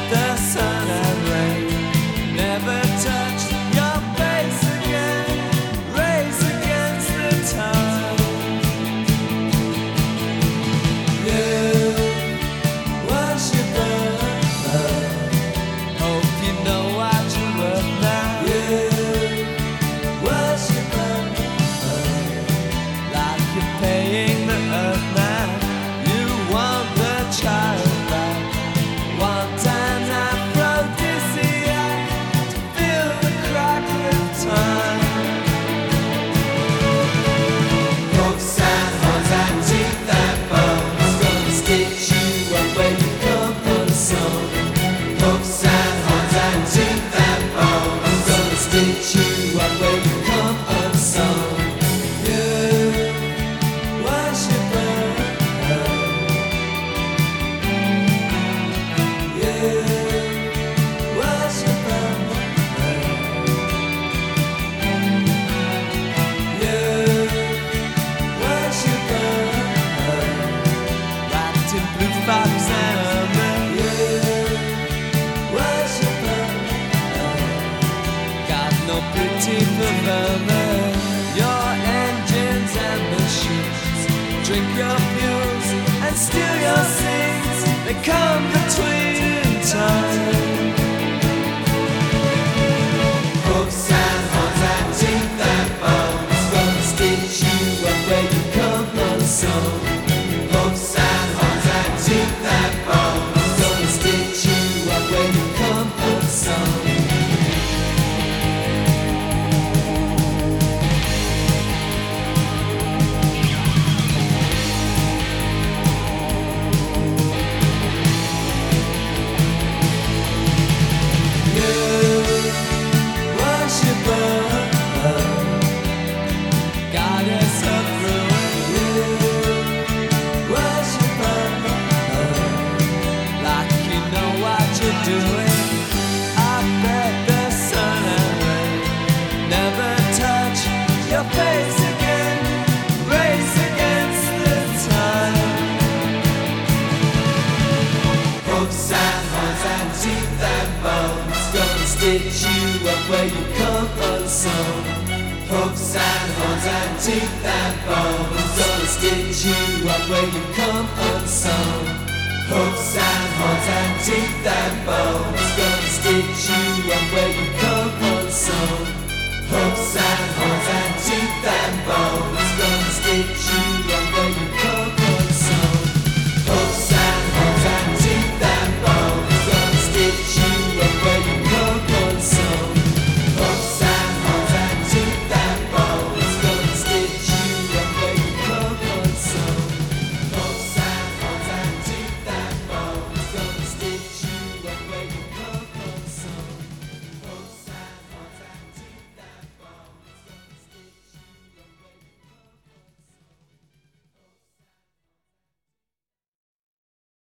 the sun and rain. Never touch your face again. Race against the tide. You worship Earth. Hope you know what you're worth now. You worship Earth. Like you're paying the earth now. You want the child back. One time aphrodisiac to fill the crack with time. Hooks and horns and teeth and bones gonna stitch you up when you come unsown. Hooks and horns and teeth and bones gonna stitch you up when you come unsown. You worship Earth. You worship Earth. You worship Earth. Wrapped in blue fox and ermine. You worship Earth. Got no pity for vermin. Your engines and machines drink your fuels and steal your seeds. They come between time. Hooks and horns and teeth and bones gonna stitch you up where you come unsown. Hooks and horns and teeth and bones gonna stitch you up where you come unsown. Worship Earth, goddess of ruin. You worship Earth, like you know what you're doing. I bet the sun and rain never touch your face again. Race against the time. Hooks and horns and teeth and bones gonna stitch you up where you come unsown. Hooks and horns and teeth and bones gonna stitch you up where you come unsown. Hooks and horns and teeth and bones gonna stitch you up where you